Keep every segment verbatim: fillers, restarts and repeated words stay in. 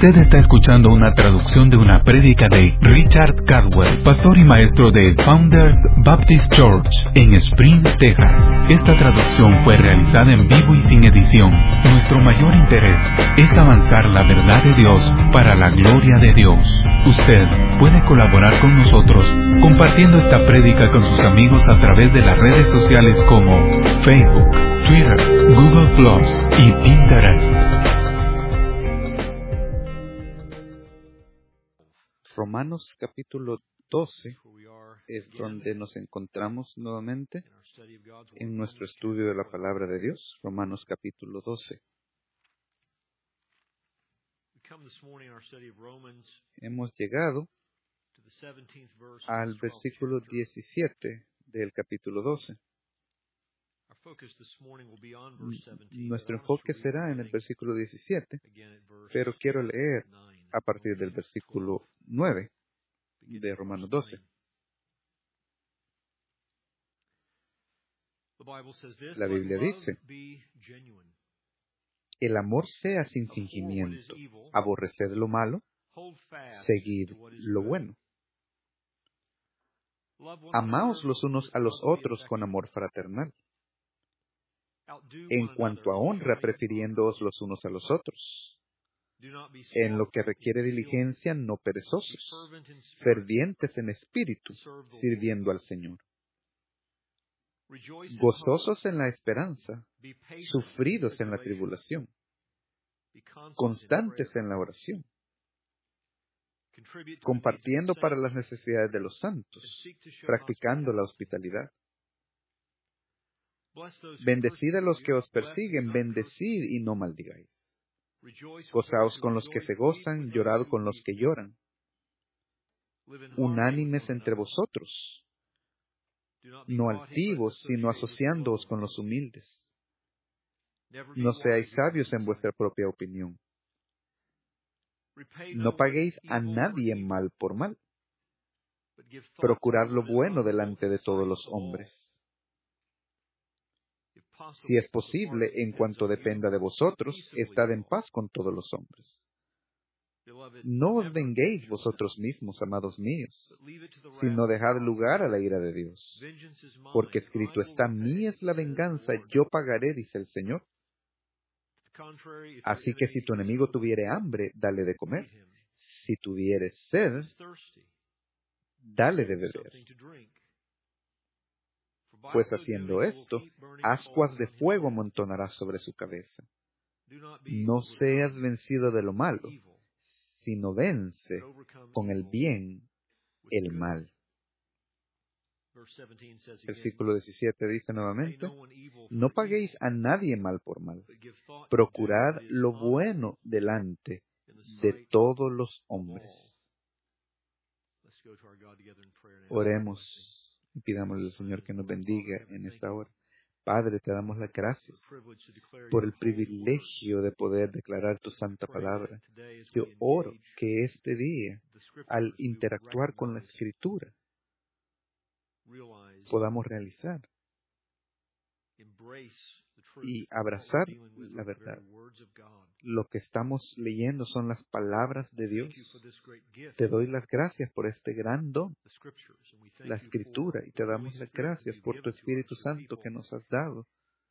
Usted está escuchando una traducción de una prédica de Richard Caldwell, pastor y maestro de Founders Baptist Church en Spring, Texas. Esta traducción fue realizada en vivo y sin edición. Nuestro mayor interés es avanzar la verdad de Dios para la gloria de Dios. Usted puede colaborar con nosotros compartiendo esta prédica con sus amigos a través de las redes sociales como Facebook, Twitter, Google Plus y Pinterest. Romanos capítulo doce es donde nos encontramos nuevamente en nuestro estudio de la palabra de Dios. Romanos capítulo doce. Hemos llegado al versículo diecisiete del capítulo doce. Nuestro enfoque será en el versículo diecisiete, pero quiero leer a partir del versículo nueve de Romanos doce. La Biblia dice: el amor sea sin fingimiento, aborreced lo malo, seguid lo bueno. Amaos los unos a los otros con amor fraternal. En cuanto a honra, prefiriéndoos los unos a los otros. En lo que requiere diligencia, no perezosos, fervientes en espíritu, sirviendo al Señor. Gozosos en la esperanza, sufridos en la tribulación, constantes en la oración, compartiendo para las necesidades de los santos, practicando la hospitalidad. Bendecid a los que os persiguen, bendecid y no maldigáis. Gozaos con los que se gozan, llorad con los que lloran. Unánimes entre vosotros, no altivos, sino asociándoos con los humildes. No seáis sabios en vuestra propia opinión. No paguéis a nadie mal por mal. Procurad lo bueno delante de todos los hombres. Si es posible, en cuanto dependa de vosotros, estad en paz con todos los hombres. No os venguéis vosotros mismos, amados míos, sino dejad lugar a la ira de Dios. Porque escrito está: mía es la venganza, yo pagaré, dice el Señor. Así que si tu enemigo tuviere hambre, dale de comer. Si tuviere sed, dale de beber. Pues haciendo esto, ascuas de fuego amontonarás sobre su cabeza. No seas vencido de lo malo, sino vence con el bien el mal. Versículo diecisiete dice nuevamente: no paguéis a nadie mal por mal. Procurad lo bueno delante de todos los hombres. Oremos y pidámosle al Señor que nos bendiga en esta hora. Padre, te damos las gracias por el privilegio de poder declarar tu santa palabra. Yo oro que este día, al interactuar con la Escritura, podamos realizar y abrazar la verdad. Lo que estamos leyendo son las palabras de Dios. Te doy las gracias por este gran don, la Escritura, y te damos las gracias por tu Espíritu Santo que nos has dado,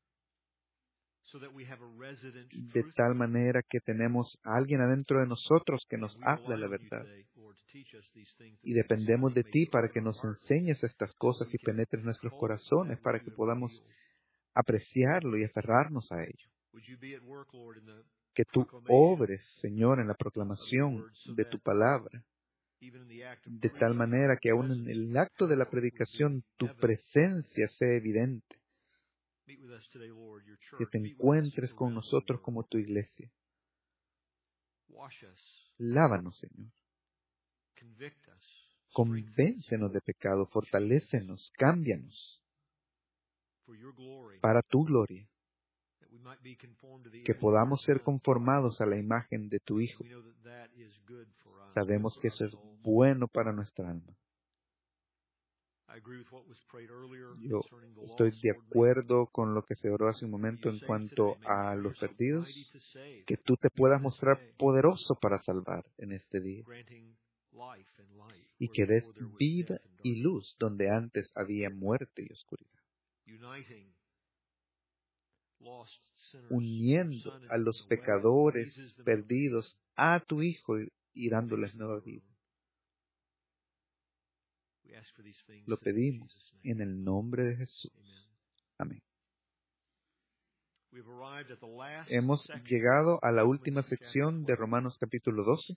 de tal manera que tenemos a alguien adentro de nosotros que nos habla la verdad. Y dependemos de ti para que nos enseñes estas cosas y penetres nuestros corazones para que podamos apreciarlo y aferrarnos a ello. Que tú obres, Señor, en la proclamación de tu palabra, de tal manera que aún en el acto de la predicación tu presencia sea evidente. Que te encuentres con nosotros como tu iglesia. Lávanos, Señor. Convéncenos de pecado, fortalécenos, cámbianos para tu gloria, que podamos ser conformados a la imagen de tu Hijo. Sabemos que eso es bueno para nuestra alma. Yo estoy de acuerdo con lo que se oró hace un momento en cuanto a los perdidos, que tú te puedas mostrar poderoso para salvar en este día y que des vida y luz donde antes había muerte y oscuridad, uniendo a los pecadores perdidos a tu Hijo y dándoles nueva vida. Lo pedimos en el nombre de Jesús. Amén. Hemos llegado a la última sección de Romanos capítulo doce.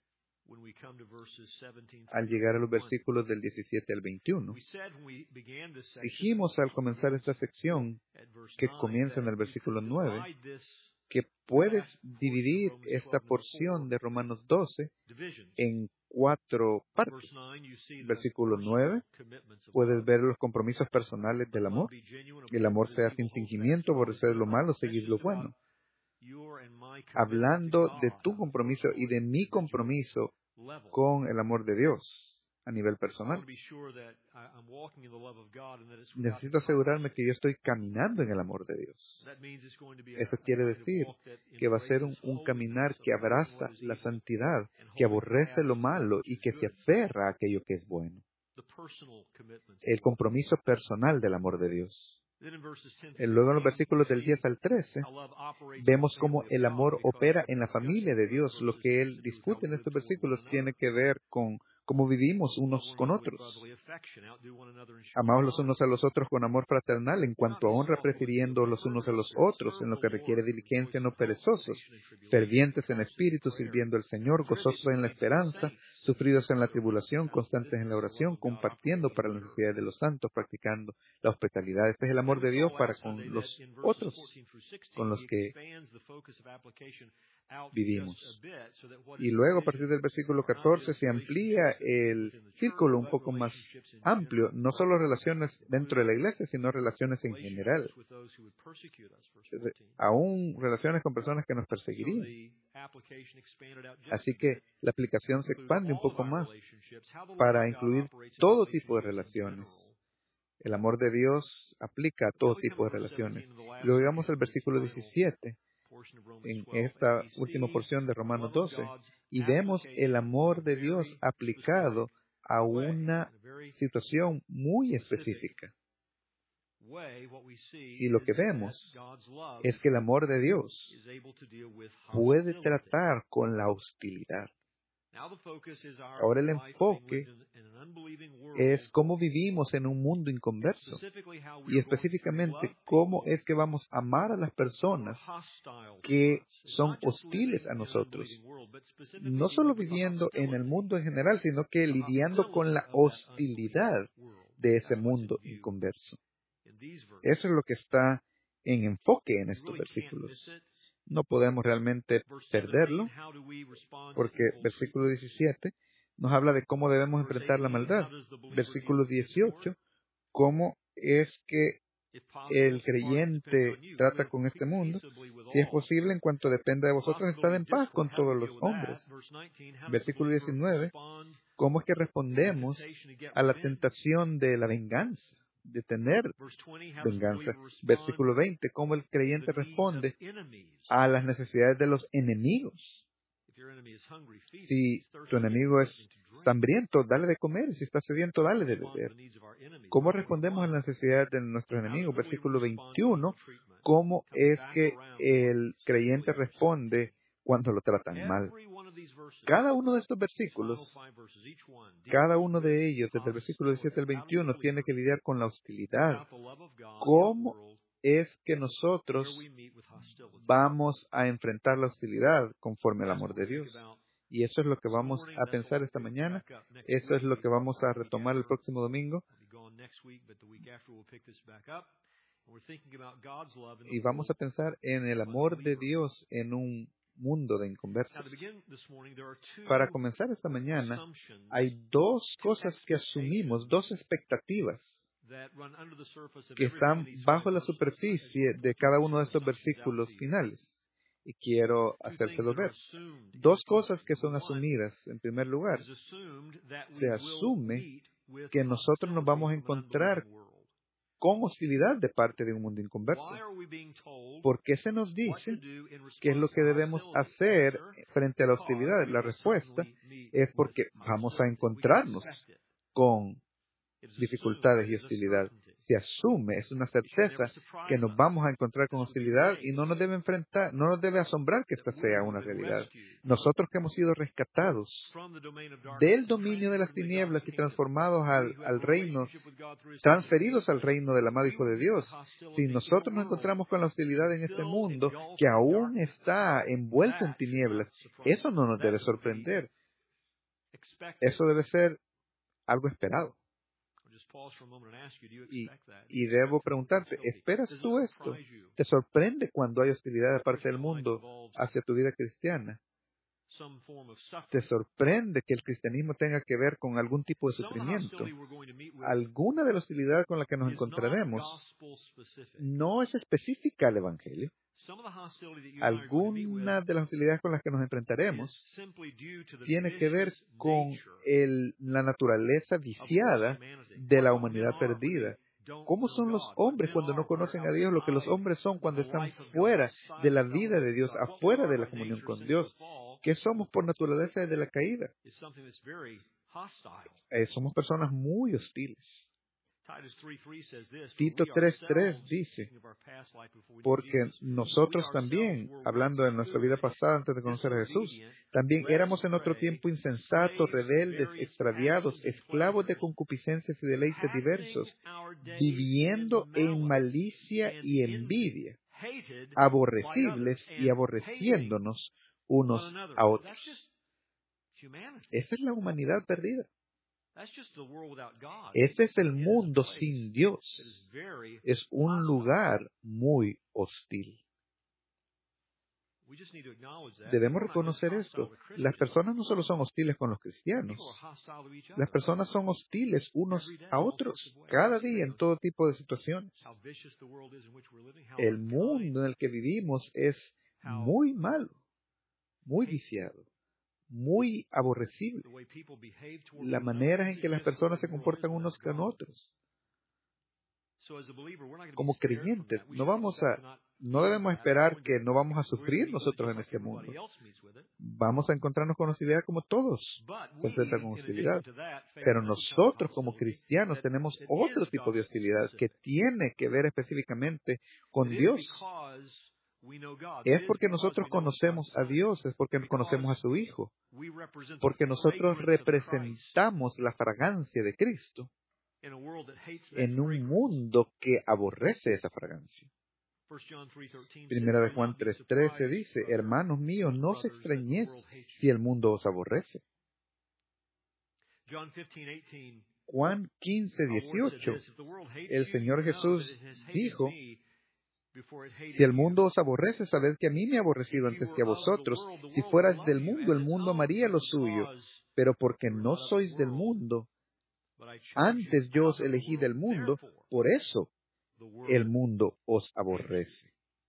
Al llegar a los versículos del diecisiete al veintiuno, dijimos al comenzar esta sección, que comienza en el versículo nueve, que puedes dividir esta porción de Romanos doce en cuatro partes. Versículo nueve, puedes ver los compromisos personales del amor. El amor sea sin fingimiento, aborrecer lo malo, seguir lo bueno. Hablando de tu compromiso y de mi compromiso con el amor de Dios a nivel personal. Necesito asegurarme que yo estoy caminando en el amor de Dios. Eso quiere decir que va a ser un, un caminar que abraza la santidad, que aborrece lo malo y que se aferra a aquello que es bueno. El compromiso personal del amor de Dios. Luego en los versículos del diez al trece, vemos cómo el amor opera en la familia de Dios. Lo que él discute en estos versículos tiene que ver con cómo vivimos unos con otros. Amamos los unos a los otros con amor fraternal, en cuanto a honra, prefiriendo los unos a los otros, en lo que requiere diligencia, no perezosos, fervientes en espíritu, sirviendo al Señor, gozosos en la esperanza, sufridos en la tribulación, constantes en la oración, compartiendo para las necesidades de los santos, practicando la hospitalidad. Este es el amor de Dios para con los otros, con los que vivimos. Y luego, a partir del versículo catorce, se amplía el círculo un poco más amplio, no solo relaciones dentro de la iglesia, sino relaciones en general. Aún relaciones con personas que nos perseguirían. Así que la aplicación se expande un poco más para incluir todo tipo de relaciones. El amor de Dios aplica a todo tipo de relaciones. Luego llegamos al versículo diecisiete, en esta última porción de Romanos doce, y vemos el amor de Dios aplicado a una situación muy específica. Y lo que vemos es que el amor de Dios puede tratar con la hostilidad. Ahora el enfoque es cómo vivimos en un mundo inconverso y específicamente cómo es que vamos a amar a las personas que son hostiles a nosotros, no solo viviendo en el mundo en general, sino que lidiando con la hostilidad de ese mundo inconverso. Eso es lo que está en enfoque en estos versículos. No podemos realmente perderlo, porque versículo diecisiete nos habla de cómo debemos enfrentar la maldad. Versículo dieciocho, cómo es que el creyente trata con este mundo. Si es posible, en cuanto dependa de vosotros, estad en paz con todos los hombres. Versículo diecinueve, cómo es que respondemos a la tentación de la venganza, de tener venganza. Versículo veinte, cómo el creyente responde a las necesidades de los enemigos. Si tu enemigo es está hambriento, dale de comer. Si está sediento, dale de beber. ¿Cómo respondemos a las necesidades de nuestros enemigos? Versículo veintiuno, cómo es que el creyente responde cuando lo tratan mal. Cada uno de estos versículos, cada uno de ellos, desde el versículo diecisiete al veintiuno, tiene que lidiar con la hostilidad. ¿Cómo es que nosotros vamos a enfrentar la hostilidad conforme al amor de Dios? Y eso es lo que vamos a pensar esta mañana. Eso es lo que vamos a retomar el próximo domingo. Y vamos a pensar en el amor de Dios en un mundo de inconversos. Para comenzar esta mañana, hay dos cosas que asumimos, dos expectativas que están bajo la superficie de cada uno de estos versículos finales. Y quiero hacérselo ver. Dos cosas que son asumidas. En primer lugar, se asume que nosotros nos vamos a encontrar con hostilidad de parte de un mundo inconverso. ¿Por qué se nos dice qué es lo que debemos hacer frente a la hostilidad? La respuesta es porque vamos a encontrarnos con dificultades y hostilidad. Se asume, es una certeza que nos vamos a encontrar con hostilidad y no nos debe enfrentar, no nos debe asombrar que esta sea una realidad. Nosotros que hemos sido rescatados del dominio de las tinieblas y transformados al, al reino, transferidos al reino del amado Hijo de Dios. Si nosotros nos encontramos con la hostilidad en este mundo que aún está envuelto en tinieblas, eso no nos debe sorprender. Eso debe ser algo esperado. Y, y debo preguntarte, ¿esperas tú esto? ¿Te sorprende cuando hay hostilidad de parte del mundo hacia tu vida cristiana? ¿Te sorprende que el cristianismo tenga que ver con algún tipo de sufrimiento? Alguna de la hostilidad con la que nos encontraremos no es específica al Evangelio. Alguna de las hostilidades con las que nos enfrentaremos tiene que ver con el, la naturaleza viciada de la humanidad perdida. ¿Cómo son los hombres cuando no conocen a Dios? Lo que los hombres son cuando están fuera de la vida de Dios, afuera de la comunión con Dios. ¿Qué somos por naturaleza desde la caída? Eh, somos personas muy hostiles. Tito tres tres dice, porque nosotros también, hablando de nuestra vida pasada antes de conocer a Jesús, también éramos en otro tiempo insensatos, rebeldes, extraviados, esclavos de concupiscencias y deleites diversos, viviendo en malicia y envidia, aborrecibles y aborreciéndonos unos a otros. Esa es la humanidad perdida. Ese es el mundo sin Dios. Es un lugar muy hostil. Debemos reconocer esto. Las personas no solo son hostiles con los cristianos. Las personas son hostiles unos a otros cada día en todo tipo de situaciones. El mundo en el que vivimos es muy malo, muy viciado, muy aborrecible. La manera en que las personas se comportan unos con otros. Como creyentes, no vamos a, no debemos esperar que no vamos a sufrir nosotros en este mundo. Vamos a encontrarnos con hostilidad como todos se enfrentan con hostilidad. Pero nosotros como cristianos tenemos otro tipo de hostilidad que tiene que ver específicamente con Dios. Es porque nosotros conocemos a Dios, es porque conocemos a su Hijo, porque nosotros representamos la fragancia de Cristo en un mundo que aborrece esa fragancia. Primera de Juan tres trece dice, hermanos míos, no os extrañéis si el mundo os aborrece. Juan quince dieciocho, el Señor Jesús dijo, si el mundo os aborrece, sabed que a mí me ha aborrecido antes que a vosotros. Si fuerais del mundo, el mundo amaría lo suyo. Pero porque no sois del mundo, antes yo os elegí del mundo, por eso el mundo os aborrece.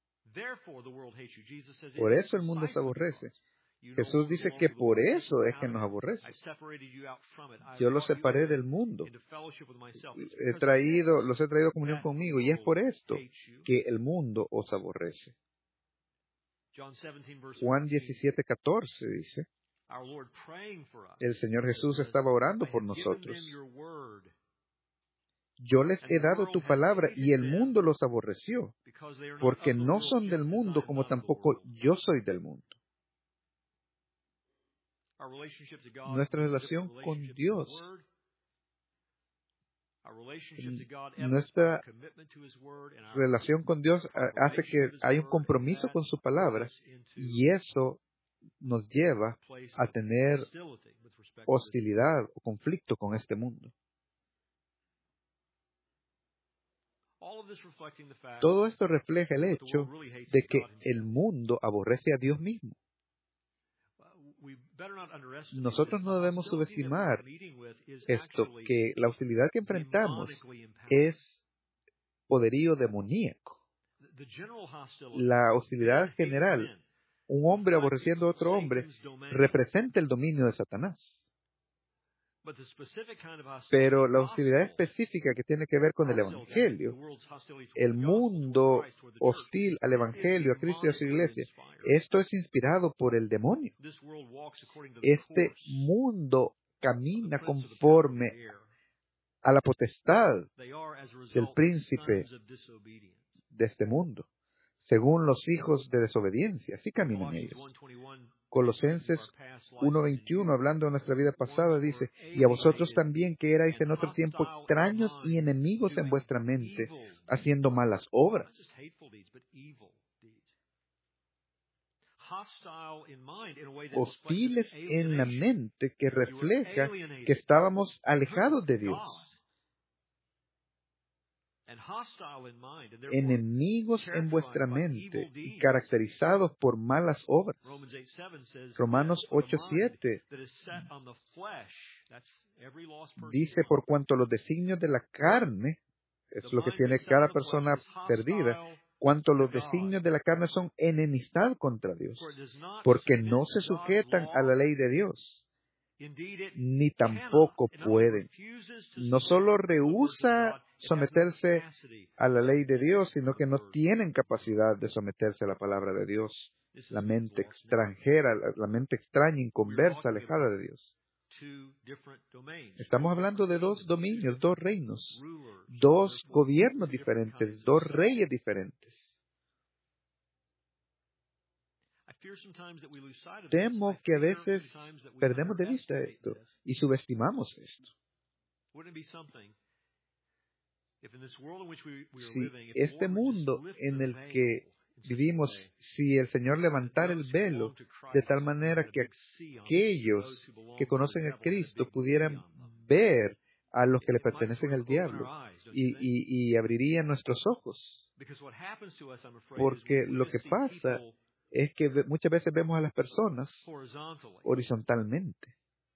Por eso el mundo os aborrece. Jesús dice que por eso es que nos aborrece. Yo los separé del mundo. He traído, los he traído a comunión conmigo, y es por esto que el mundo os aborrece. Juan diecisiete catorce dice, el Señor Jesús estaba orando por nosotros. Yo les he dado tu palabra y el mundo los aborreció, porque no son del mundo como tampoco yo soy del mundo. Nuestra relación con Dios, nuestra relación con Dios hace que hay un compromiso con su palabra, y eso nos lleva a tener hostilidad o conflicto con este mundo. Todo esto refleja el hecho de que el mundo aborrece a Dios mismo. Nosotros no debemos subestimar esto, que la hostilidad que enfrentamos es poderío demoníaco. La hostilidad general, un hombre aborreciendo a otro hombre, representa el dominio de Satanás. Pero la hostilidad específica que tiene que ver con el Evangelio, el mundo hostil al Evangelio, a Cristo y a su iglesia, esto es inspirado por el demonio. Este mundo camina conforme a la potestad del príncipe de este mundo, según los hijos de desobediencia. Así caminan ellos. Colosenses uno veintiuno, hablando de nuestra vida pasada, dice, y a vosotros también que erais en otro tiempo extraños y enemigos en vuestra mente, haciendo malas obras. Hostiles en la mente, que refleja que estábamos alejados de Dios. Enemigos en vuestra mente y caracterizados por malas obras. Romanos ocho siete dice, por cuanto los designios de la carne, es lo que tiene cada persona perdida, cuanto los designios de la carne son enemistad contra Dios, porque no se sujetan a la ley de Dios, ni tampoco pueden. No solo rehúsa someterse a la ley de Dios, sino que no tienen capacidad de someterse a la palabra de Dios. La mente extranjera, la mente extraña, inconversa, alejada de Dios. Estamos hablando de dos dominios, dos reinos, dos gobiernos diferentes, dos reyes diferentes. Temo que a veces perdemos de vista esto y subestimamos esto. Si este mundo en el que vivimos, si el Señor levantara el velo de tal manera que aquellos que conocen a Cristo pudieran ver a los que le pertenecen al diablo y, y, y abrirían nuestros ojos. Porque lo que pasa es que muchas veces vemos a las personas horizontalmente,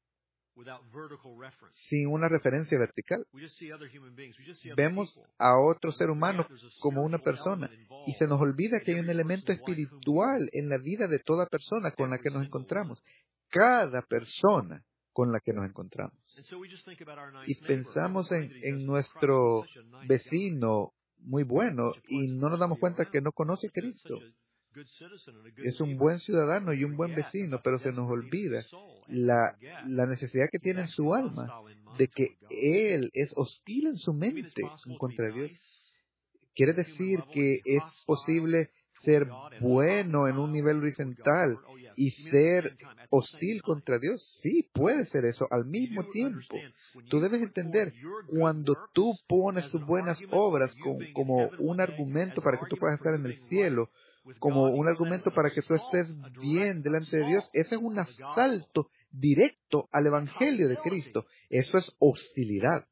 sin una referencia vertical. Vemos a otro ser humano como una persona y se nos olvida que hay un elemento espiritual en la vida de toda persona con la que nos encontramos. Cada persona con la que nos encontramos. Y pensamos en, en nuestro vecino muy bueno y no nos damos cuenta que no conoce a Cristo. Es un buen ciudadano y un buen vecino, pero se nos olvida la, la necesidad que tiene en su alma de que él es hostil en su mente en contra de Dios. Quiere decir que es posible ser bueno en un nivel horizontal y ser hostil contra Dios. Sí, puede ser eso al mismo tiempo. Tú debes entender, cuando tú pones tus buenas obras como, como un argumento para que tú puedas estar en el cielo, como un argumento para que tú estés bien delante de Dios, ese es un asalto directo al Evangelio de Cristo. Eso es hostilidad.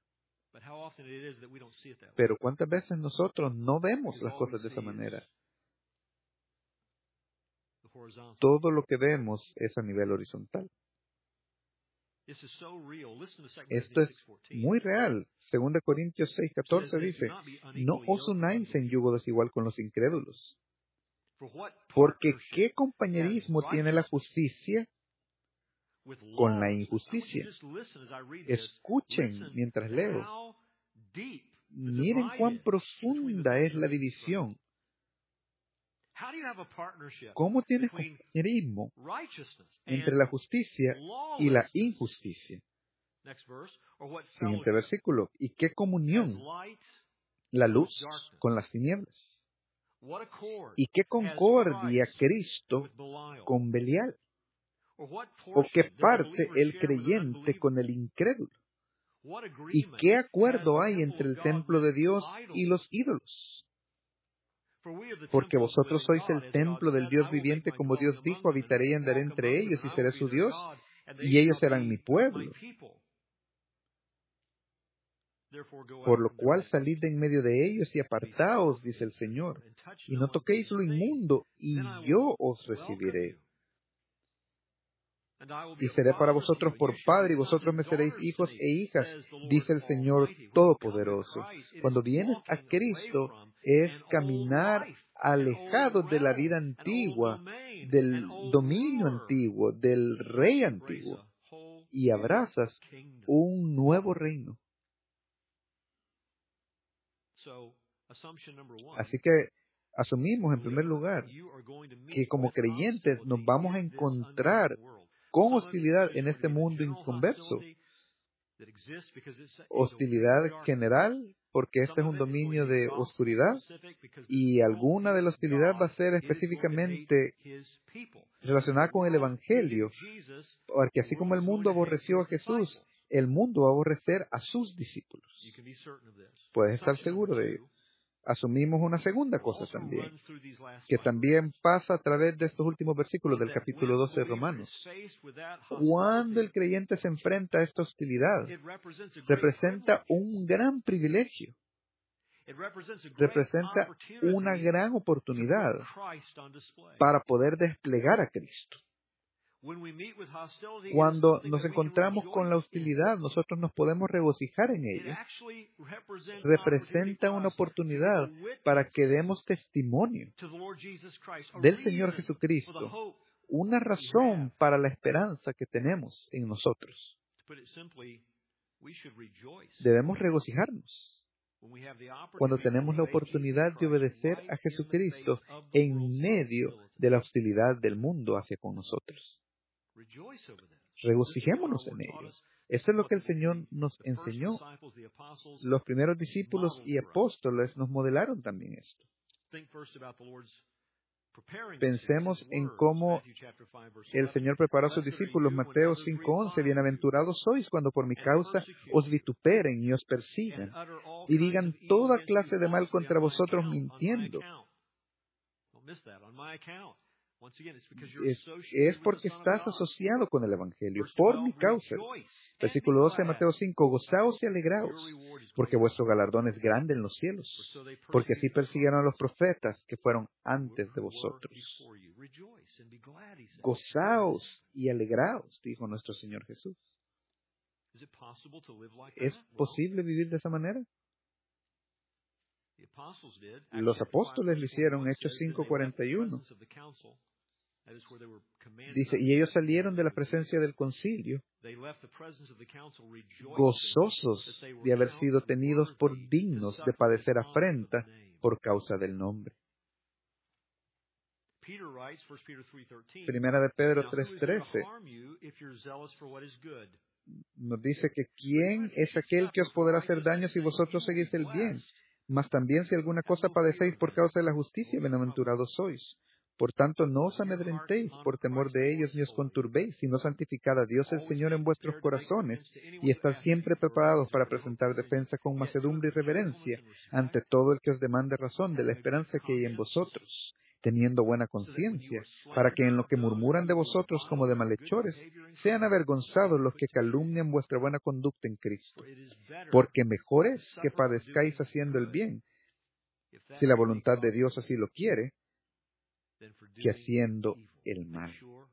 Pero ¿cuántas veces nosotros no vemos las cosas de esa manera? Todo lo que vemos es a nivel horizontal. Esto es muy real. Segunda Corintios seis catorce dice, no os unáis en yugo desigual con los incrédulos. Porque ¿qué compañerismo tiene la justicia con la injusticia? Escuchen mientras leo. Miren cuán profunda es la división. ¿Cómo tienes compañerismo entre la justicia y la injusticia? Siguiente versículo. ¿Y qué comunión la luz con las tinieblas? ¿Y qué concordia Cristo con Belial? ¿O qué parte el creyente con el incrédulo? ¿Y qué acuerdo hay entre el templo de Dios y los ídolos? Porque vosotros sois el templo del Dios viviente, como Dios dijo, habitaré y andaré entre ellos y seré su Dios, y ellos serán mi pueblo. Por lo cual salid de en medio de ellos y apartaos, dice el Señor, y no toquéis lo inmundo, y yo os recibiré. Y seré para vosotros por padre, y vosotros me seréis hijos e hijas, dice el Señor Todopoderoso. Cuando vienes a Cristo, es caminar alejado de la vida antigua, del dominio antiguo, del rey antiguo. y abrazas un nuevo reino. Así que asumimos en primer lugar que como creyentes nos vamos a encontrar con hostilidad en este mundo inconverso. Hostilidad general, porque este es un dominio de oscuridad, y alguna de la hostilidad va a ser específicamente relacionada con el Evangelio, porque así como el mundo aborreció a Jesús, el mundo va a aborrecer a sus discípulos. Puedes estar seguro de ello. Asumimos una segunda cosa también, que también pasa a través de estos últimos versículos del capítulo doce de Romanos. Cuando el creyente se enfrenta a esta hostilidad, representa un gran privilegio, representa una gran oportunidad para poder desplegar a Cristo. Cuando nos encontramos con la hostilidad, nosotros nos podemos regocijar en ello. Representa una oportunidad para que demos testimonio del Señor Jesucristo, una razón para la esperanza que tenemos en nosotros. Debemos regocijarnos cuando tenemos la oportunidad de obedecer a Jesucristo en medio de la hostilidad del mundo hacia con nosotros. Regocijémonos en ello. Esto es lo que el Señor nos enseñó. Los primeros discípulos y apóstoles nos modelaron también esto. Pensemos en cómo el Señor preparó a sus discípulos. Mateo cinco once, bienaventurados sois cuando por mi causa os vituperen y os persigan y digan toda clase de mal contra vosotros mintiendo. Es, es porque estás asociado con el Evangelio, por mi causa. Versículo doce de Mateo cinco, gozaos y alegraos, porque vuestro galardón es grande en los cielos, porque así persiguieron a los profetas que fueron antes de vosotros. Gozaos y alegraos, dijo nuestro Señor Jesús. ¿Es posible vivir de esa manera? Los apóstoles lo hicieron, Hechos cinco cuarenta y uno. Dice, y ellos salieron de la presencia del concilio, gozosos de haber sido tenidos por dignos de padecer afrenta por causa del nombre. Primera de Pedro tres trece nos dice que ¿quién es aquel que os podrá hacer daño si vosotros seguís el bien? Mas también si alguna cosa padecéis por causa de la justicia, bienaventurados sois. Por tanto, no os amedrentéis por temor de ellos, ni os conturbéis, sino santificad a Dios el Señor en vuestros corazones, y estad siempre preparados para presentar defensa con macedumbre y reverencia ante todo el que os demande razón de la esperanza que hay en vosotros, teniendo buena conciencia, para que en lo que murmuran de vosotros como de malhechores, sean avergonzados los que calumnian vuestra buena conducta en Cristo. Porque mejor es que padezcáis haciendo el bien, si la voluntad de Dios así lo quiere, que haciendo el mal.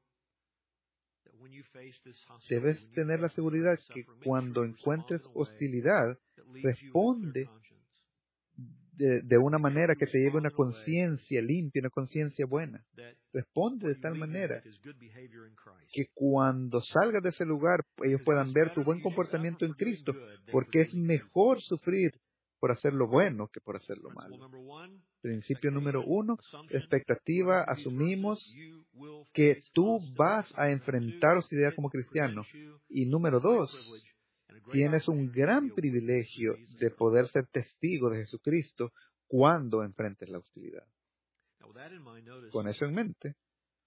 Debes tener la seguridad que cuando encuentres hostilidad, responde de, de una manera que te lleve una conciencia limpia, una conciencia buena. Responde de tal manera que cuando salgas de ese lugar, ellos puedan ver tu buen comportamiento en Cristo, porque es mejor sufrir por hacer lo bueno que por hacer lo malo. Principio número uno, expectativa, asumimos que tú vas a enfrentar hostilidad como cristiano. Y número dos, tienes un gran privilegio de poder ser testigo de Jesucristo cuando enfrentes la hostilidad. Con eso en mente,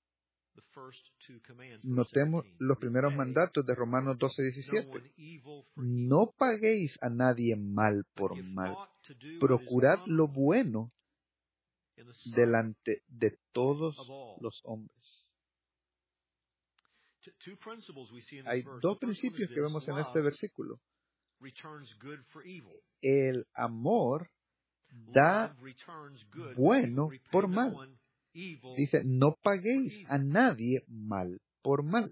notemos los primeros mandatos de Romanos doce diecisiete. No paguéis a nadie mal por mal. Procurad lo bueno delante de todos los hombres. Hay dos principios que vemos en este versículo. El amor da bueno por mal. Dice, no paguéis a nadie mal por mal.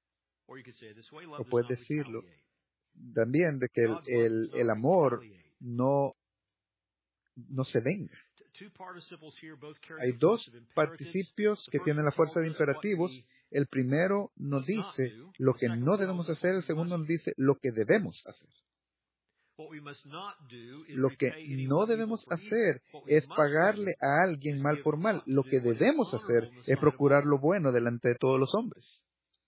O puedes decirlo también de que el, el, el amor no, no se venga. Hay dos participios que tienen la fuerza de imperativos. El primero nos dice lo que no debemos hacer, el segundo nos dice lo que debemos hacer. Lo que no debemos hacer es pagarle a alguien mal por mal. Lo que debemos hacer es procurar lo bueno delante de todos los hombres.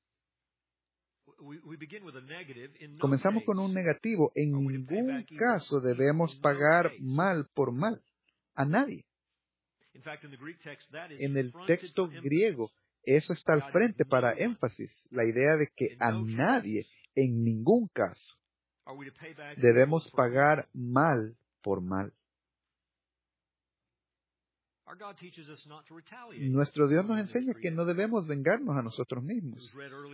Comenzamos con un negativo. En ningún caso debemos pagar mal por mal a nadie. En el texto griego, eso está al frente para énfasis, la idea de que a nadie, en ningún caso, debemos pagar mal por mal. Nuestro Dios nos enseña que no debemos vengarnos a nosotros mismos.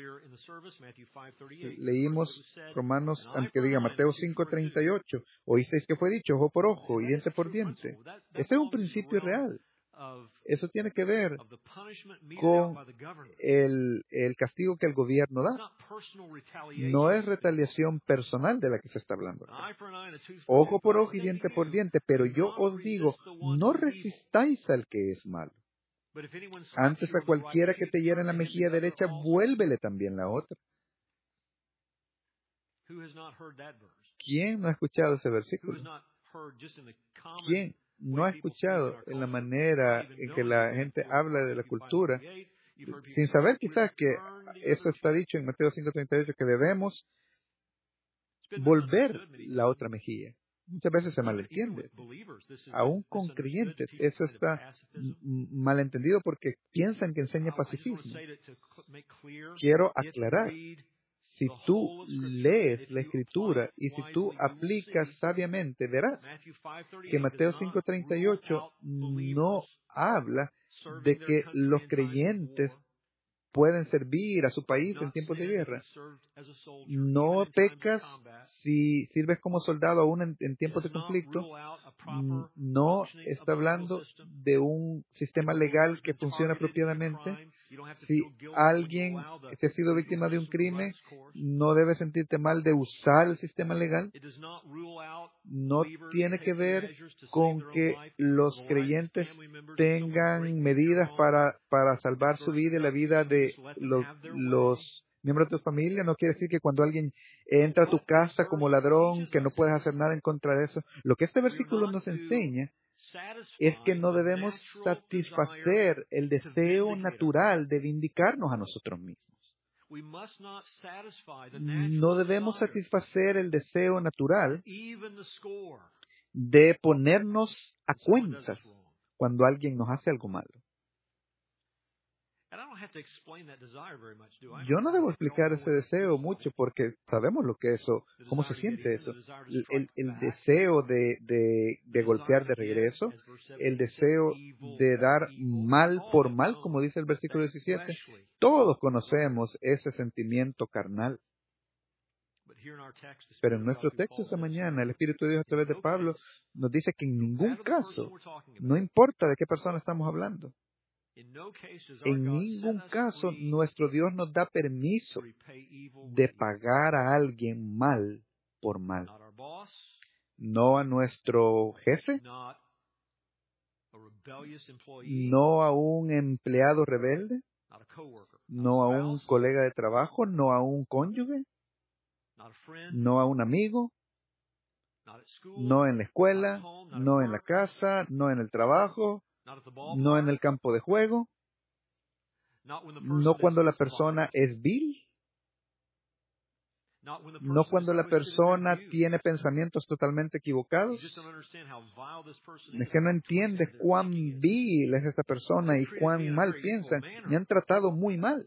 Leímos Romanos, aunque diga Mateo cinco treinta y ocho. Oísteis que fue dicho, ojo por ojo y diente por diente. Ese es un principio real. Eso tiene que ver con el, el castigo que el gobierno da. No es retaliación personal de la que se está hablando. Ojo por ojo y diente por diente, pero yo os digo, no resistáis al que es malo. Antes a cualquiera que te hiera en la mejilla derecha, vuélvele también la otra. ¿Quién no ha escuchado ese versículo? ¿Quién no ha escuchado en la manera en que la gente habla de la cultura, sin saber quizás que eso está dicho en Mateo cinco treinta y ocho, que debemos volver la otra mejilla? Muchas veces se malentiende. Aún con creyentes, eso está malentendido porque piensan que enseña pacifismo. Quiero aclarar. Si tú lees la Escritura y si tú aplicas sabiamente, verás que Mateo cinco treinta y ocho no habla de que los creyentes pueden servir a su país en tiempos de guerra. No pecas si sirves como soldado aún en, en tiempos de conflicto. No está hablando de un sistema legal que funciona apropiadamente. Si alguien se ha sido víctima de un crimen, no debe sentirte mal de usar el sistema legal. No tiene que ver con que los creyentes tengan medidas para, para salvar su vida y la vida de los, los miembros de tu familia. No quiere decir que cuando alguien entra a tu casa como ladrón, que no puedes hacer nada en contra de eso. Lo que este versículo nos enseña es que no debemos satisfacer el deseo natural de vindicarnos a nosotros mismos. No debemos satisfacer el deseo natural de ponernos a cuentas cuando alguien nos hace algo malo. Yo no debo explicar ese deseo mucho porque sabemos lo que eso, cómo se siente eso. El, el, el deseo de, de, de golpear de regreso, el deseo de dar mal por mal, como dice el versículo diecisiete. Todos conocemos ese sentimiento carnal. Pero en nuestro texto esta mañana, el Espíritu de Dios a través de Pablo nos dice que en ningún caso, no importa de qué persona estamos hablando, en ningún caso nuestro Dios nos da permiso de pagar a alguien mal por mal. No a nuestro jefe, no a un empleado rebelde, no a un colega de trabajo, no a un cónyuge, no a un amigo, no en la escuela, no en la casa, no en el trabajo, no en el campo de juego, no cuando la persona es vil, no cuando la persona tiene pensamientos totalmente equivocados. Es que no entiendes cuán vil es esta persona y cuán mal piensan. Me han tratado muy mal.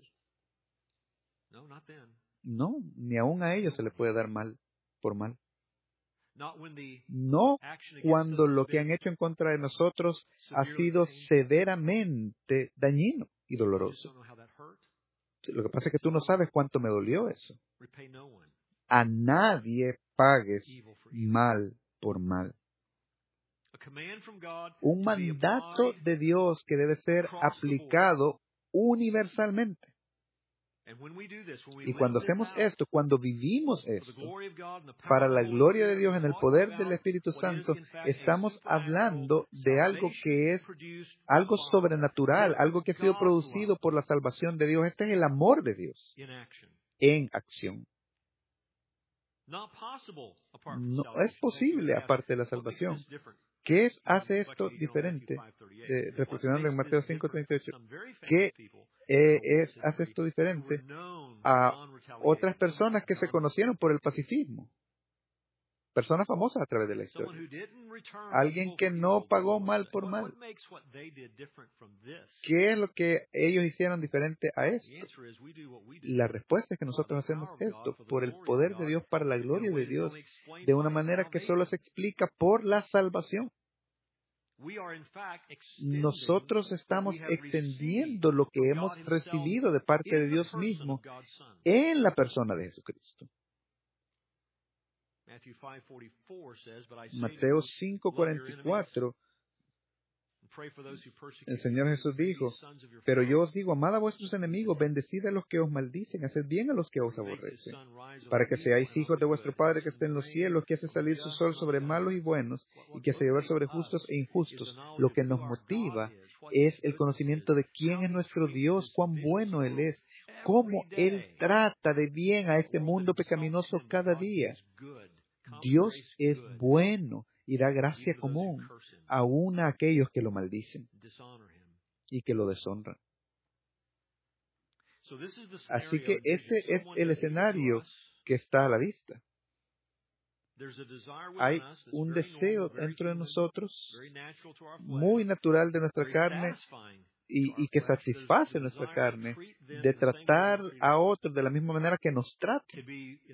No, ni aún a ellos se le puede dar mal por mal. No cuando lo que han hecho en contra de nosotros ha sido severamente dañino y doloroso. Lo que pasa es que tú no sabes cuánto me dolió eso. A nadie pagues mal por mal. Un mandato de Dios que debe ser aplicado universalmente. Y cuando hacemos esto, cuando vivimos esto, para la gloria de Dios en el poder del Espíritu Santo, estamos hablando de algo que es algo sobrenatural, algo que ha sido producido por la salvación de Dios. Este es el amor de Dios en acción. No es posible aparte de la salvación. ¿Qué es, hace esto diferente? Eh, reflexionando en Mateo cinco treinta y ocho. ¿Qué eh, es, hace esto diferente a otras personas que se conocieron por el pacifismo? Personas famosas a través de la historia. Alguien que no pagó mal por mal. ¿Qué es lo que ellos hicieron diferente a esto? La respuesta es que nosotros hacemos esto por el poder de Dios, para la gloria de Dios, de una manera que solo se explica por la salvación. Nosotros estamos extendiendo lo que hemos recibido de parte de Dios mismo en la persona de Jesucristo. Mateo cinco cuarenta y cuatro, el Señor Jesús dijo: pero yo os digo, amad a vuestros enemigos, bendecid a los que os maldicen, haced bien a los que os aborrecen, para que seáis hijos de vuestro Padre que está en los cielos, que hace salir su sol sobre malos y buenos, y que hace llover sobre justos e injustos. Lo que nos motiva es el conocimiento de quién es nuestro Dios, cuán bueno Él es, cómo Él trata de bien a este mundo pecaminoso cada día. Dios es bueno y da gracia común aún a aquellos que lo maldicen y que lo deshonran. Así que este es el escenario que está a la vista. Hay un deseo dentro de nosotros, muy natural de nuestra carne, y, y que satisface nuestra carne, de tratar a otros de la misma manera que nos tratan,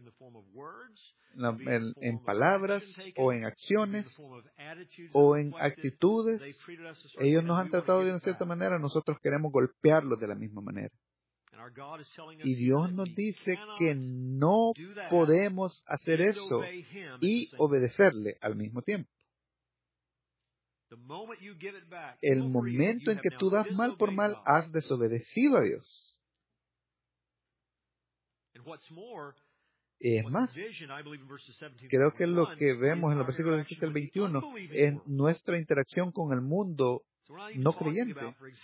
en, en palabras o en acciones o en actitudes. Ellos nos han tratado de una cierta manera, nosotros queremos golpearlos de la misma manera. Y Dios nos dice que no podemos hacer eso y obedecerle al mismo tiempo. El momento en que tú das mal por mal, has desobedecido a Dios. Es más, creo que lo que vemos en los versículos diecisiete al veintiuno es nuestra interacción con el mundo no creyente.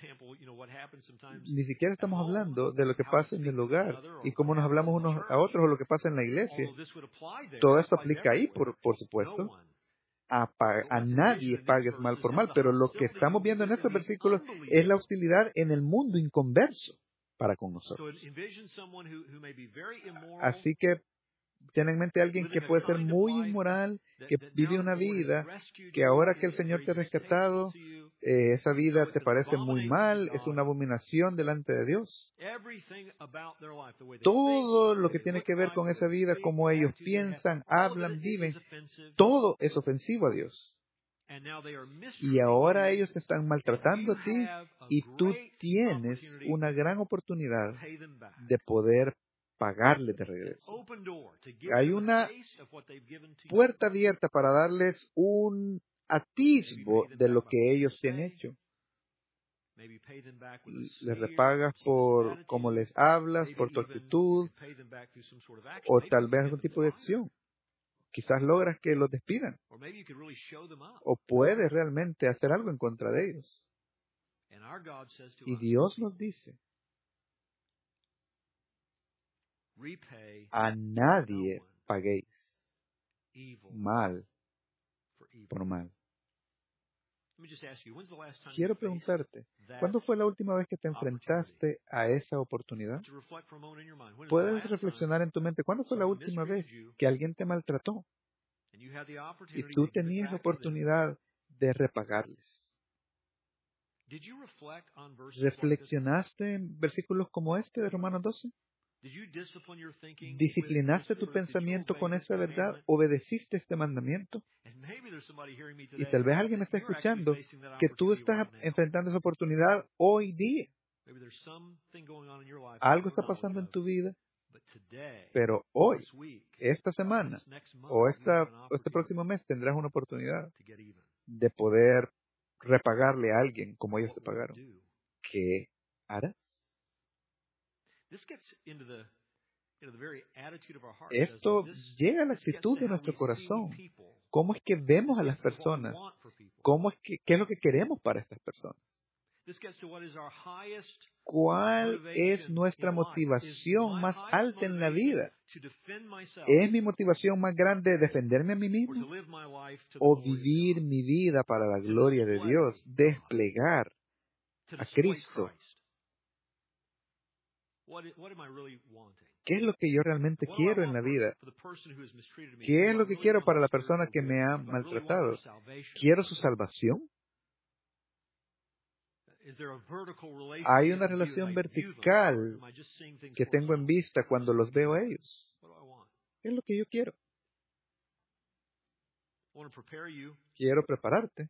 Ni siquiera estamos hablando de lo que pasa en el hogar y cómo nos hablamos unos a otros o lo que pasa en la iglesia. Todo esto aplica ahí, por, por supuesto. A, a nadie pagues mal por mal, pero lo que estamos viendo en estos versículos es la hostilidad en el mundo inconverso para con nosotros. Así que ten en mente a alguien que puede ser muy inmoral, que vive una vida que ahora que el Señor te ha rescatado, eh, esa vida te parece muy mal, es una abominación delante de Dios. Todo lo que tiene que ver con esa vida, cómo ellos piensan, hablan, viven, todo es ofensivo a Dios. Y ahora ellos te están maltratando a ti y tú tienes una gran oportunidad de poder pagarle de regreso. Hay una puerta abierta para darles un atisbo de lo que ellos te han hecho. Les repagas por cómo les hablas, por tu actitud, o tal vez algún tipo de acción. Quizás logras que los despidan, o puedes realmente hacer algo en contra de ellos. Y Dios nos dice: a nadie paguéis mal por mal. Quiero preguntarte, ¿cuándo fue la última vez que te enfrentaste a esa oportunidad? Puedes reflexionar en tu mente, ¿cuándo fue la última vez que alguien te maltrató y tú tenías la oportunidad de repagarles? ¿Reflexionaste en versículos como este de Romanos doce? ¿Disciplinaste tu pensamiento con esta verdad? ¿Obedeciste este mandamiento? Y tal vez alguien me está escuchando que tú estás enfrentando esa oportunidad hoy día. Algo está pasando en tu vida, pero hoy, esta semana o esta, este próximo mes tendrás una oportunidad de poder repagarle a alguien como ellos te pagaron. ¿Qué harás? Esto llega a la actitud de nuestro corazón. ¿Cómo es que vemos a las personas? ¿Cómo es que, ¿Qué es lo que queremos para estas personas? ¿Cuál es nuestra motivación más alta en la vida? ¿Es mi motivación más grande defenderme a mí mismo? ¿O vivir mi vida para la gloria de Dios? Desplegar a Cristo. ¿Qué es lo que yo realmente quiero en la vida? ¿Qué es lo que quiero para la persona que me ha maltratado? ¿Quiero su salvación? ¿Hay una relación vertical que tengo en vista cuando los veo a ellos? ¿Qué es lo que yo quiero? Quiero prepararte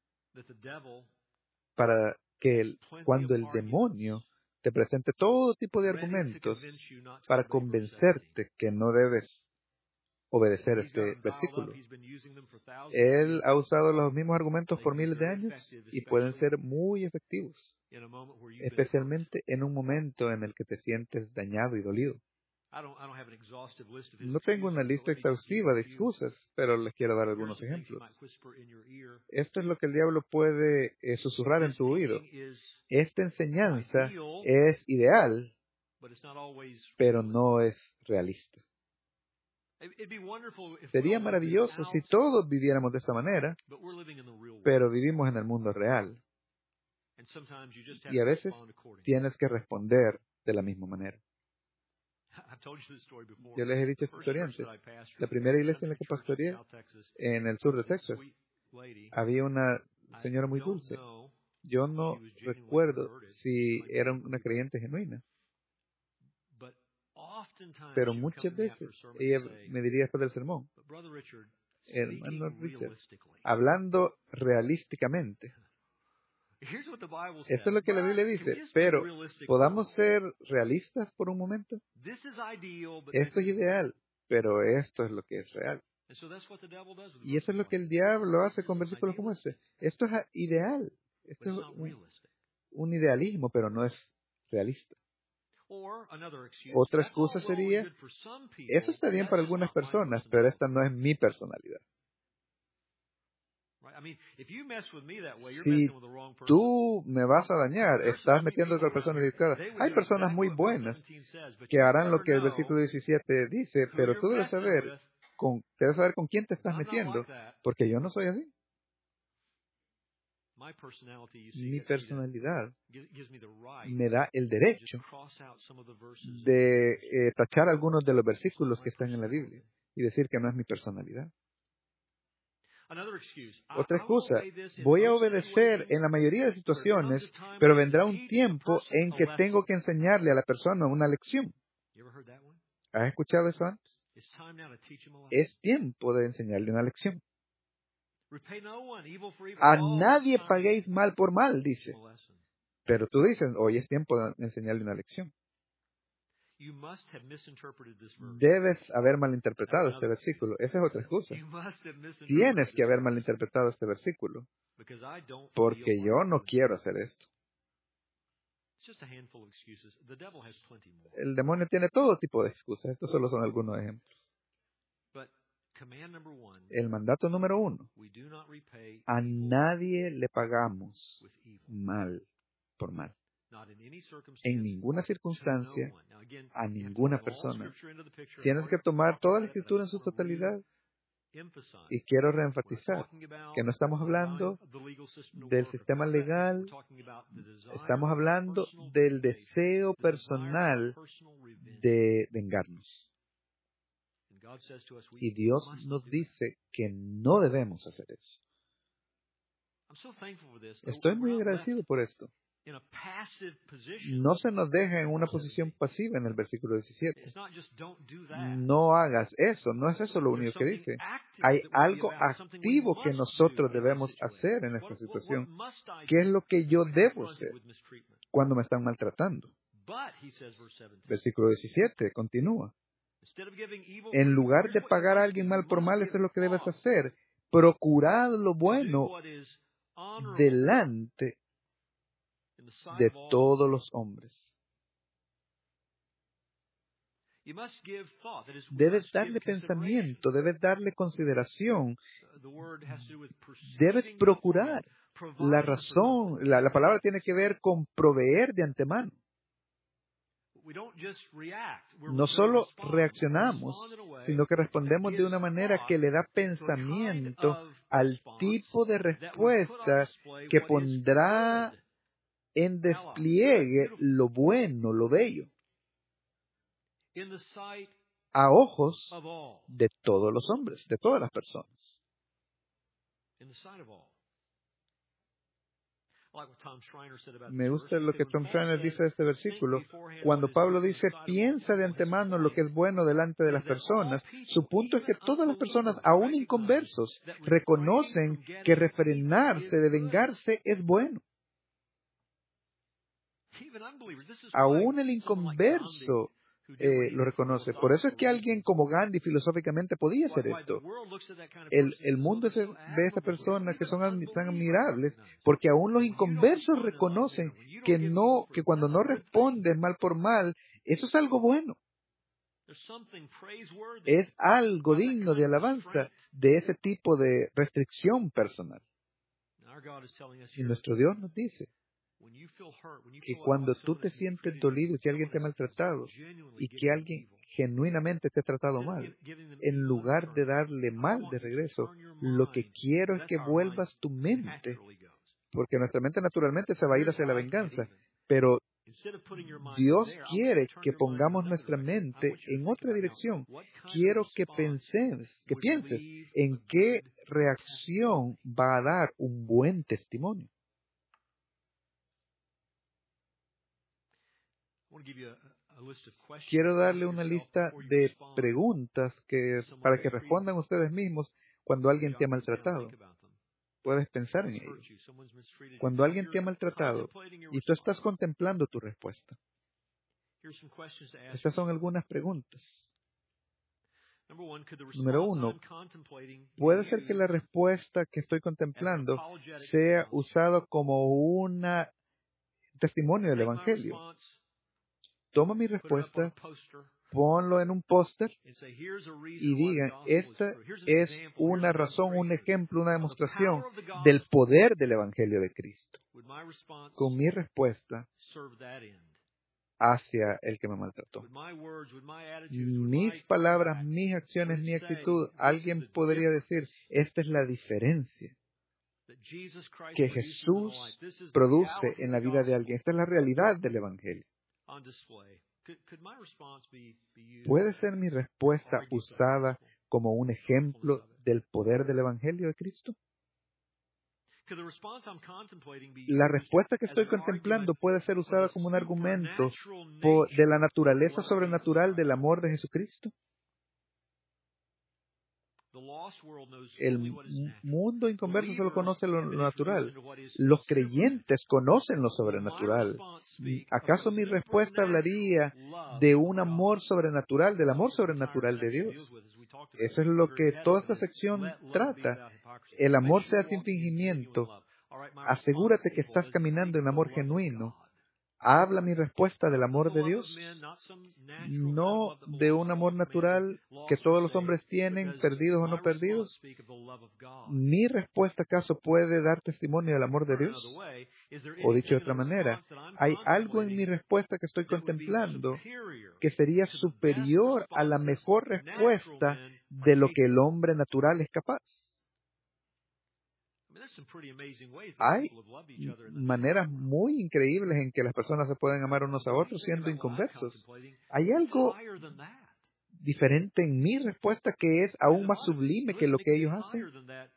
para que el, cuando el demonio te presente todo tipo de argumentos para convencerte que no debes obedecer este versículo. Él ha usado los mismos argumentos por miles de años y pueden ser muy efectivos, especialmente en un momento en el que te sientes dañado y dolido. No tengo una lista exhaustiva de excusas, pero les quiero dar algunos ejemplos. Esto es lo que el diablo puede eh, susurrar en tu oído. Esta enseñanza es ideal, pero no es realista. Sería maravilloso si todos viviéramos de esta manera, pero vivimos en el mundo real. Y a veces tienes que responder de la misma manera. Yo les he dicho esta historia antes. La primera iglesia en la que pastoreé, en el sur de Texas, había una señora muy dulce. Yo no recuerdo si era una creyente genuina, pero muchas veces ella me diría después del sermón, hermano Richard, hablando realísticamente. Esto es lo que la Biblia dice, pero ¿podamos ser realistas por un momento? Esto es ideal, pero esto es lo que es real. Y eso es lo que el diablo hace con versículos como este. Esto es ideal, esto es un, un idealismo, pero no es realista. Otra excusa sería, eso está bien para algunas personas, pero esta no es mi personalidad. Si tú me vas a dañar, estás metiendo a otra persona equivocada. Hay personas muy buenas que harán lo que el versículo diecisiete dice, pero tú debes saber con, debes saber con quién te estás metiendo, porque yo no soy así. Mi personalidad me da el derecho de eh, tachar algunos de los versículos que están en la Biblia y decir que no es mi personalidad. Otra excusa, voy a obedecer en la mayoría de situaciones, pero vendrá un tiempo en que tengo que enseñarle a la persona una lección. ¿Has escuchado eso antes? Es tiempo de enseñarle una lección. A nadie paguéis mal por mal, dice. Pero tú dices, hoy es tiempo de enseñarle una lección. Debes haber malinterpretado este versículo. Esa es otra excusa. Tienes que haber malinterpretado este versículo, porque yo no quiero hacer esto. El demonio tiene todo tipo de excusas. Estos solo son algunos ejemplos. El mandato número uno. A nadie le pagamos mal por mal. En ninguna circunstancia, a ninguna persona. Tienes que tomar toda la escritura en su totalidad. Y quiero reenfatizar que no estamos hablando del sistema legal, estamos hablando del deseo personal de vengarnos. Y Dios nos dice que no debemos hacer eso. Estoy muy agradecido por esto. No se nos deja en una posición pasiva en el versículo diecisiete. No hagas eso, no es eso lo único que dice. Hay algo activo que nosotros debemos hacer en esta situación. ¿Qué es lo que yo debo hacer cuando me están maltratando? Versículo diecisiete, continúa. En lugar de pagar a alguien mal por mal, eso es lo que debes hacer. Procurad lo bueno delante de todos los hombres. Debes darle pensamiento, debes darle consideración, debes procurar. La razón, la, la palabra tiene que ver con proveer de antemano. No solo reaccionamos, sino que respondemos de una manera que le da pensamiento al tipo de respuesta que pondrá en despliegue lo bueno, lo bello, a ojos de todos los hombres, de todas las personas. Me gusta lo que Tom Schreiner dice de este versículo. Cuando Pablo dice, piensa de antemano lo que es bueno delante de las personas, su punto es que todas las personas, aún inconversos, reconocen que refrenarse de vengarse es bueno. Aún el inconverso eh, lo reconoce. Por eso es que alguien como Gandhi filosóficamente podía hacer esto. El, el mundo se, ve a estas personas que son tan admirables porque aún los inconversos reconocen que no, que cuando no responden mal por mal, eso es algo bueno. Es algo digno de alabanza de ese tipo de restricción personal. Y nuestro Dios nos dice que cuando tú te sientes dolido, que alguien te ha maltratado y que alguien genuinamente te ha tratado mal, en lugar de darle mal de regreso, lo que quiero es que vuelvas tu mente, porque nuestra mente naturalmente se va a ir hacia la venganza, pero Dios quiere que pongamos nuestra mente en otra dirección. Quiero que penses, que pienses en qué reacción va a dar un buen testimonio. Quiero darle una lista de preguntas que, para que respondan ustedes mismos cuando alguien te ha maltratado. Puedes pensar en ello. Cuando alguien te ha maltratado y tú estás contemplando tu respuesta. Estas son algunas preguntas. Número uno, puede ser que la respuesta que estoy contemplando sea usada como un testimonio del Evangelio. Toma mi respuesta, ponlo en un póster y digan, esta es una razón, un ejemplo, una demostración del poder del Evangelio de Cristo. Con mi respuesta hacia el que me maltrató. Mis palabras, mis acciones, mi actitud, alguien podría decir, esta es la diferencia que Jesús produce en la vida de alguien. Esta es la realidad del Evangelio. ¿Puede ser mi respuesta usada como un ejemplo del poder del Evangelio de Cristo? La respuesta que estoy contemplando puede ser usada como un argumento por, de la naturaleza sobrenatural del amor de Jesucristo. El mundo inconverso solo conoce lo, lo natural. Los creyentes conocen lo sobrenatural. ¿Acaso mi respuesta hablaría de un amor sobrenatural, del amor sobrenatural de Dios? Eso es lo que toda esta sección trata. El amor sea sin fingimiento. Asegúrate que estás caminando en amor genuino. ¿Habla mi respuesta del amor de Dios? No de un amor natural que todos los hombres tienen, perdidos o no perdidos. ¿Mi respuesta acaso puede dar testimonio del amor de Dios? O dicho de otra manera, ¿hay algo en mi respuesta que estoy contemplando que sería superior a la mejor respuesta de lo que el hombre natural es capaz? Hay maneras muy increíbles en que las personas se pueden amar unos a otros siendo inconversos. Hay algo diferente en mi respuesta que es aún más sublime que lo que ellos hacen.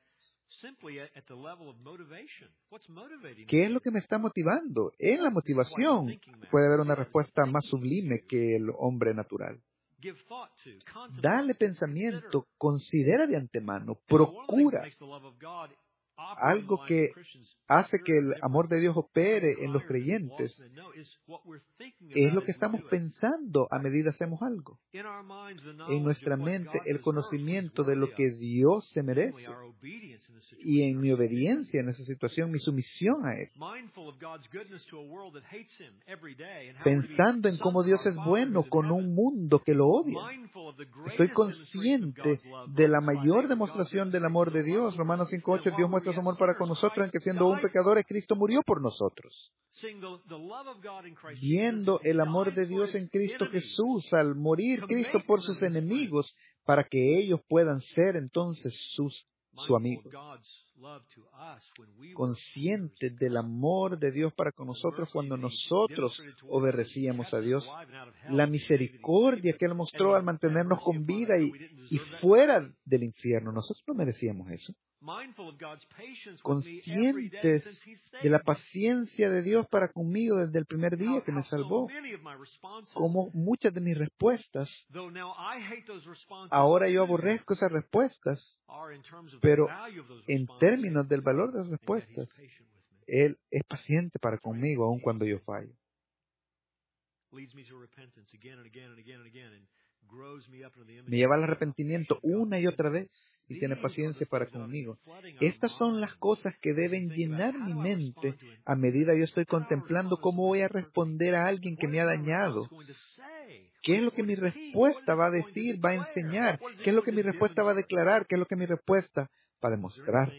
¿Qué es lo que me está motivando? En la motivación puede haber una respuesta más sublime que el hombre natural. Dale pensamiento, considera de antemano, procura. algo que hace que el amor de Dios opere en los creyentes, es lo que estamos pensando a medida hacemos algo. En nuestra mente, el conocimiento de lo que Dios se merece y en mi obediencia en esa situación, mi sumisión a Él. Pensando en cómo Dios es bueno con un mundo que lo odia. Estoy consciente de la mayor demostración del amor de Dios. Romanos cinco ocho, Dios muestra su amor para con nosotros en que siendo aún pecadores, Cristo murió por nosotros. Viendo el amor de Dios en Cristo Jesús al morir Cristo por sus enemigos para que ellos puedan ser entonces sus su amigo. Consciente del amor de Dios para con nosotros cuando nosotros obedecíamos a Dios. La misericordia que Él mostró al mantenernos con vida y, y fuera del infierno. Nosotros no merecíamos eso. Conscientes de la paciencia de Dios para conmigo desde el primer día que me salvó. Como muchas de mis respuestas, ahora yo aborrezco esas respuestas, pero en términos del valor de las respuestas, Él es paciente para conmigo aun cuando yo fallo. Me lleva al arrepentimiento una y otra vez y tiene paciencia para conmigo. Estas son las cosas que deben llenar mi mente a medida yo estoy contemplando cómo voy a responder a alguien que me ha dañado. ¿Qué es lo que mi respuesta va a decir, va a enseñar? ¿Qué es lo que mi respuesta va a declarar? ¿Qué es lo que mi respuesta va a demostrar?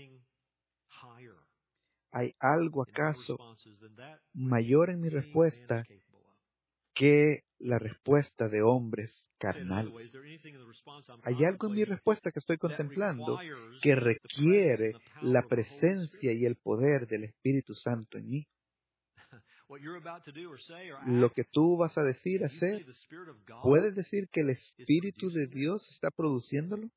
¿Hay algo acaso mayor en mi respuesta que la respuesta de hombres carnales? Hay algo en mi respuesta que estoy contemplando que requiere la presencia y el poder del Espíritu Santo en mí. Lo que tú vas a decir, hacer, ¿puedes decir que el Espíritu de Dios está produciéndolo?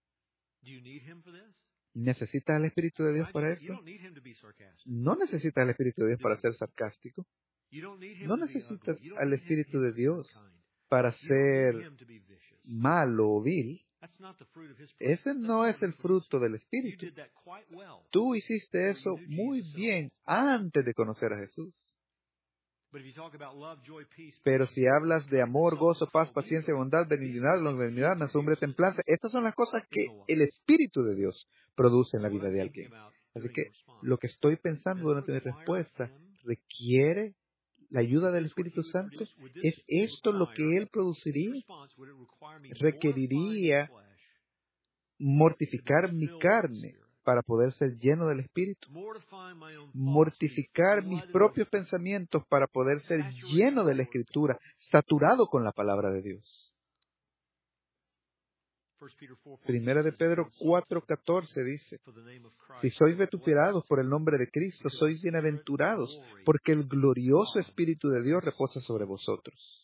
¿Necesitas al Espíritu de Dios para esto? No necesitas al Espíritu de Dios para ser sarcástico. No necesitas al Espíritu de Dios para ser malo o vil. Ese no es el fruto del Espíritu. Tú hiciste eso muy bien antes de conocer a Jesús. Pero si hablas de amor, gozo, paz, paciencia, bondad, benignidad, longanimidad, mansedumbre, templanza, estas son las cosas que el Espíritu de Dios produce en la vida de alguien. Así que lo que estoy pensando durante mi respuesta requiere la ayuda del Espíritu Santo. ¿Es esto lo que Él produciría? Requeriría mortificar mi carne para poder ser lleno del Espíritu. Mortificar mis propios pensamientos para poder ser lleno de la Escritura, saturado con la palabra de Dios. Primera de Pedro cuatro catorce dice, si sois vituperados por el nombre de Cristo, sois bienaventurados, porque el glorioso Espíritu de Dios reposa sobre vosotros.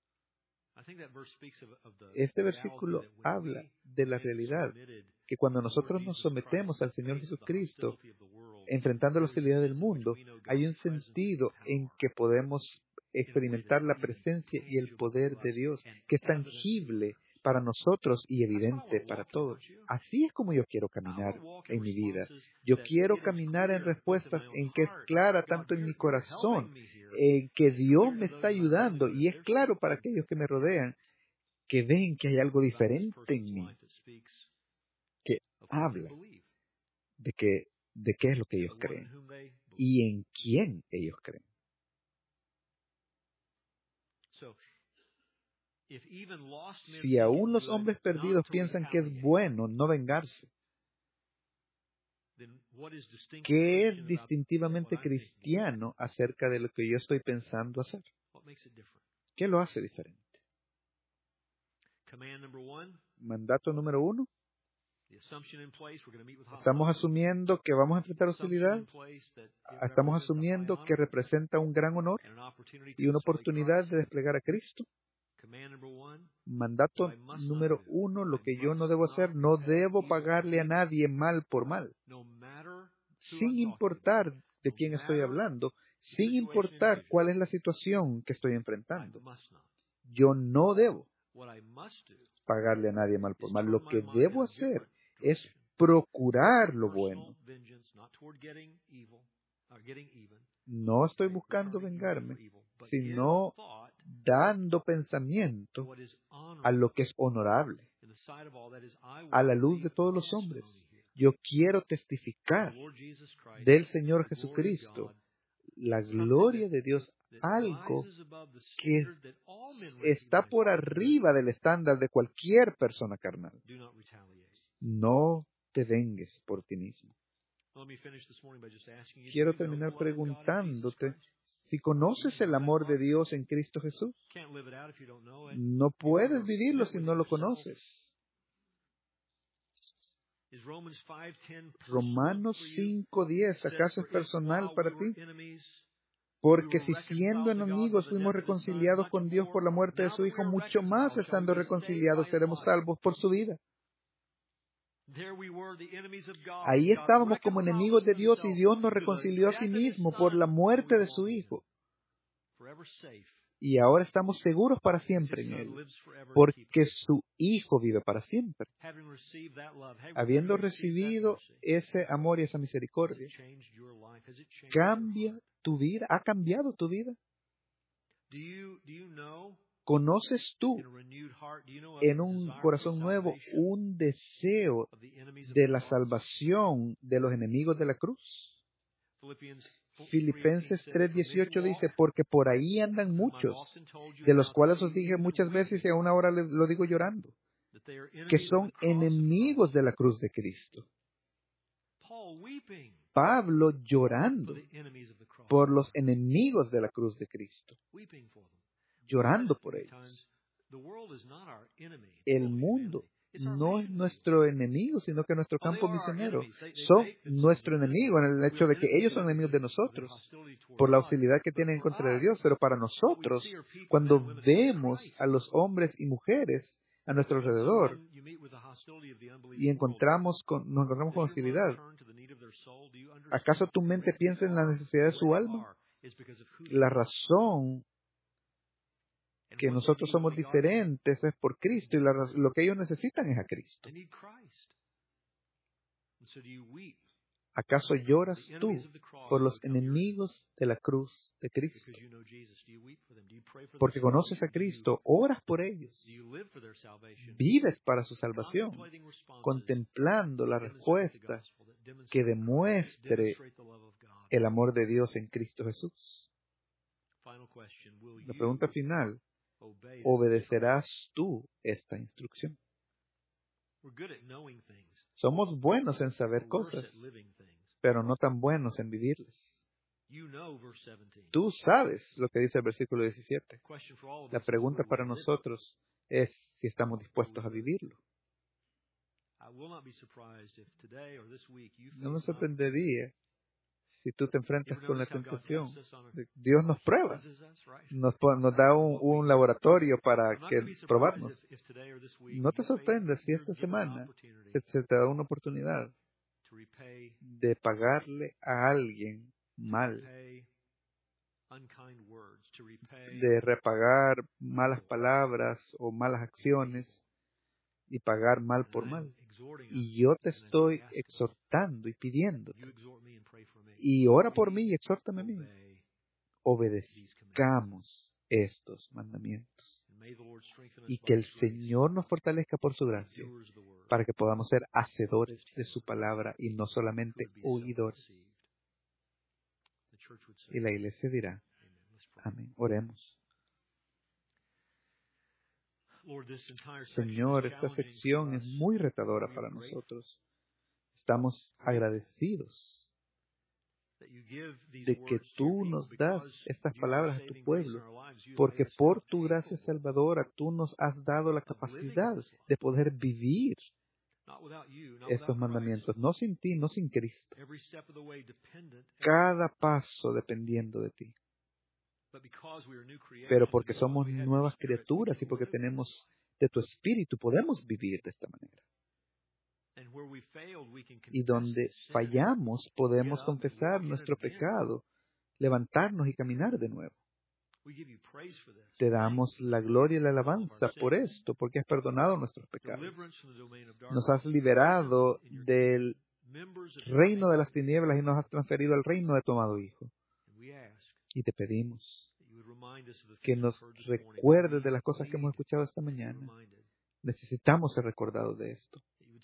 Este versículo habla de la realidad que cuando nosotros nos sometemos al Señor Jesucristo, enfrentando la hostilidad del mundo, hay un sentido en que podemos experimentar la presencia y el poder de Dios, que es tangible para nosotros y evidente para todos. Así es como yo quiero caminar en mi vida. Yo quiero caminar en respuestas en que es clara tanto en mi corazón, en que Dios me está ayudando, y es claro para aquellos que me rodean, que ven que hay algo diferente en mí, que habla de, que, de qué es lo que ellos creen y en quién ellos creen. Si aún los hombres perdidos piensan que es bueno no vengarse, ¿qué es distintivamente cristiano acerca de lo que yo estoy pensando hacer? ¿Qué lo hace diferente? Mandato número uno. Estamos asumiendo que vamos a enfrentar hostilidad. Estamos asumiendo que representa un gran honor y una oportunidad de desplegar a Cristo. Mandato número uno, lo que yo no debo hacer, no debo pagarle a nadie mal por mal. Sin importar de quién estoy hablando, sin importar cuál es la situación que estoy enfrentando. Yo no debo pagarle a nadie mal por mal. Lo que debo hacer es procurar lo bueno. No estoy buscando vengarme, sino dando pensamiento a lo que es honorable, a la luz de todos los hombres. Yo quiero testificar del Señor Jesucristo, la gloria de Dios, algo que está por arriba del estándar de cualquier persona carnal. No te vengues por ti mismo. Quiero terminar preguntándote si conoces el amor de Dios en Cristo Jesús. No puedes vivirlo si no lo conoces. Romanos cinco diez, ¿acaso es personal para ti? Porque si siendo enemigos fuimos reconciliados con Dios por la muerte de su Hijo, mucho más estando reconciliados seremos salvos por su vida. Ahí estábamos como enemigos de Dios y Dios nos reconcilió a sí mismo por la muerte de su Hijo. Y ahora estamos seguros para siempre en Él, porque su Hijo vive para siempre. Habiendo recibido ese amor y esa misericordia, cambia tu vida, ha cambiado tu vida. ¿Conoces tú en un corazón nuevo un deseo de la salvación de los enemigos de la cruz? Filipenses tres dieciocho dice, porque por ahí andan muchos, de los cuales os dije muchas veces y aún ahora lo digo llorando, que son enemigos de la cruz de Cristo. Pablo llorando por los enemigos de la cruz de Cristo, llorando por ellos. El mundo no es nuestro enemigo, sino que nuestro campo misionero. Son nuestro enemigo en el hecho de que ellos son enemigos de nosotros por la hostilidad que tienen en contra de Dios. Pero para nosotros, cuando vemos a los hombres y mujeres a nuestro alrededor y encontramos con, nos encontramos con hostilidad, ¿acaso tu mente piensa en la necesidad de su alma? La razón que nosotros somos diferentes es por Cristo y la, lo que ellos necesitan es a Cristo. ¿Acaso lloras tú por los enemigos de la cruz de Cristo? Porque conoces a Cristo, oras por ellos, vives para su salvación, contemplando la respuesta que demuestre el amor de Dios en Cristo Jesús. La pregunta final, ¿obedecerás tú esta instrucción? Somos buenos en saber cosas, pero no tan buenos en vivirlas. Tú sabes lo que dice el versículo diecisiete. La pregunta para nosotros es si estamos dispuestos a vivirlo. No me sorprendería si tú te enfrentas con la tentación. Dios nos prueba. Nos, nos da un, un laboratorio para que probarnos. No te sorprendas si esta semana se, se te da una oportunidad de pagarle a alguien mal, de repagar malas palabras o malas acciones y pagar mal por mal. Y yo te estoy exhortando y pidiendo. Y ora por mí y exhórtame a mí. Obedezcamos estos mandamientos. Y que el Señor nos fortalezca por su gracia para que podamos ser hacedores de su palabra y no solamente oidores. Y la iglesia dirá, amén. Oremos. Señor, esta sección es muy retadora para nosotros. Estamos agradecidos de que tú nos das estas palabras a tu pueblo, porque por tu gracia salvadora tú nos has dado la capacidad de poder vivir estos mandamientos, no sin ti, no sin Cristo. Cada paso dependiendo de ti. Pero porque somos nuevas criaturas y porque tenemos de tu espíritu, podemos vivir de esta manera. Y donde fallamos, podemos confesar nuestro pecado, levantarnos y caminar de nuevo. Te damos la gloria y la alabanza por esto, porque has perdonado nuestros pecados. Nos has liberado del reino de las tinieblas y nos has transferido al reino de tu amado Hijo. Y te pedimos que nos recuerdes de las cosas que hemos escuchado esta mañana. Necesitamos ser recordados de esto.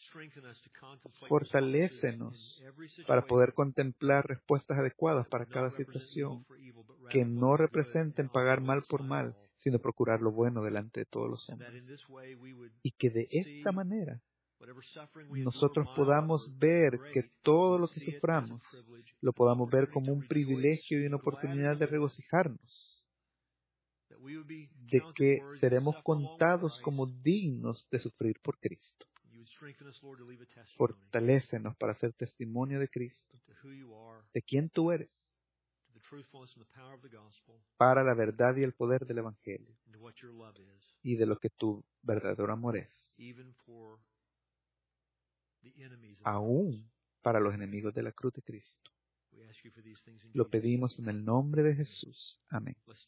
Fortalécenos para poder contemplar respuestas adecuadas para cada situación, que no representen pagar mal por mal, sino procurar lo bueno delante de todos los hombres. Y que de esta manera nosotros podamos ver que todo lo que suframos lo podamos ver como un privilegio y una oportunidad de regocijarnos, de que seremos contados como dignos de sufrir por Cristo. Fortalécenos para ser testimonio de Cristo, de quién tú eres, para la verdad y el poder del Evangelio, y de lo que tu verdadero amor es, aún para los enemigos de la cruz de Cristo. Lo pedimos en el nombre de Jesús. Amén.